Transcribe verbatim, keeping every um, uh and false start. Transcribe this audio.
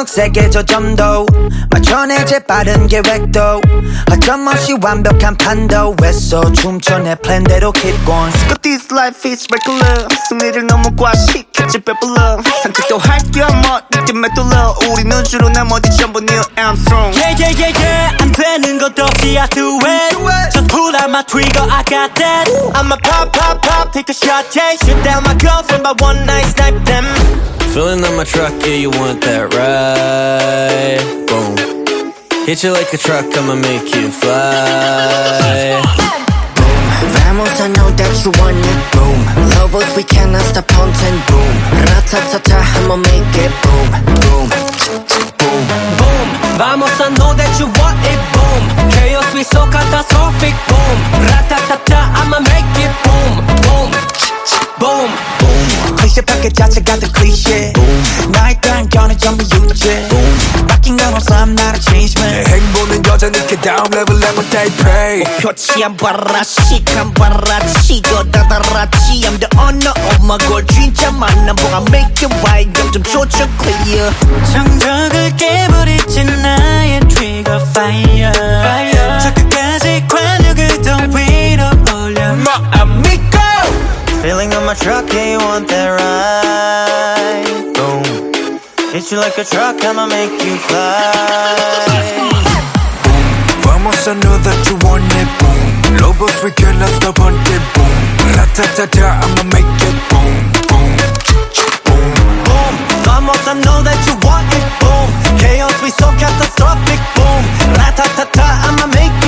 세게 저점도 맞춰내 재빠른 계획도 어김없이 완벽한 판도 했어 춤춰 내 플랜대로 keep going But this life is regular 승리를 너무 과식했지 배불러 산책도 할겸 어디쯤에 뚫려 우리는 주로 나머지 전부 Neil Armstrong Yeah yeah yeah yeah 안 되는 것 없이 I do it Just pull out my trigger I got that I'ma pop pop pop take a shot yeah shoot down my girlfriend by one night snipe them Filling up my truck, yeah, you want that ride. Boom. Hit you like a truck, I'ma make you fly. Boom. Vamos, I know that you want it. Boom. Lobos, we cannot stop haunting. Boom. Ratatata, I'ma make it. Boom. Boom. Boom. Boom. Vamos, I know that you want it. Boom. Chaos, we so catastrophic. Boom. Ratatata, I'ma make it. Boom. Boom. Boom. 클리셰 패킷 자체가 더 클리셰 나의 단견은 전부 유죄 바뀐 건 없어 I'm not a change man 내 행보는 여전히 그 다음 레벨 레벨 they pray 표치 안 봐라 시간 봐라 치고 다다라치 I'm the owner of my goal 진짜 만남 보가 make it right 영점 조절 clear 정적을 깨버리지 나의 trigger fire 저 끝까지 관역을 더 위로 올려 뭐 amigo Filling up my truck, yeah, you want that ride. Boom. Hit you like a truck, I'ma make you fly. Boom. Vamos, I know that you want it. Boom. Lobos, we cannot stop hunting. Boom. Ratatata, I'ma make it. Boom. Boom. Boom. Boom. Vamos, I know that you want it. Boom. Chaos, we so catastrophic. Boom. Ratatata, I'ma make